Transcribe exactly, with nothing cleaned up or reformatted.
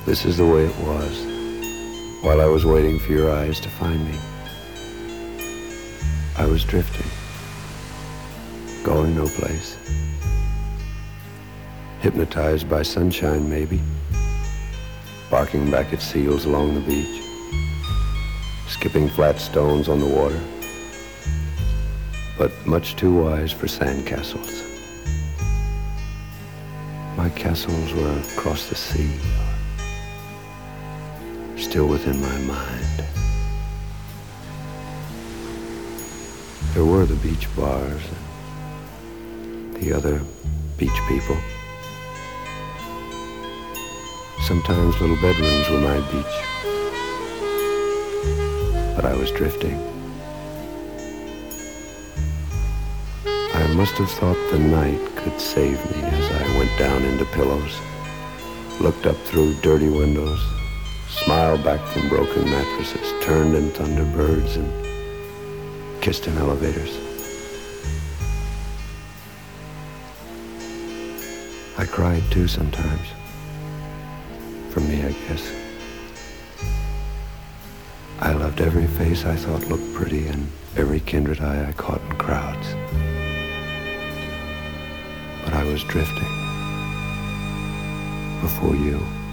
This is the way it was while I was waiting for your eyes to find me. I was drifting, going no place. Hypnotized by sunshine, maybe. Barking back at seals along the beach. Skipping flat stones on the water. But much too wise for sandcastles. My castles were across the sea, still within my mind. There were the beach bars and the other beach people. Sometimes little bedrooms were my beach. But I was drifting. I must have thought the night could save me as I went down into pillows, looked up through dirty windows, smiled back from broken mattresses, turned in thunderbirds, and kissed in elevators. I cried too sometimes. For me, I guess. I loved every face I thought looked pretty and every kindred eye I caught in crowds. But I was drifting before you.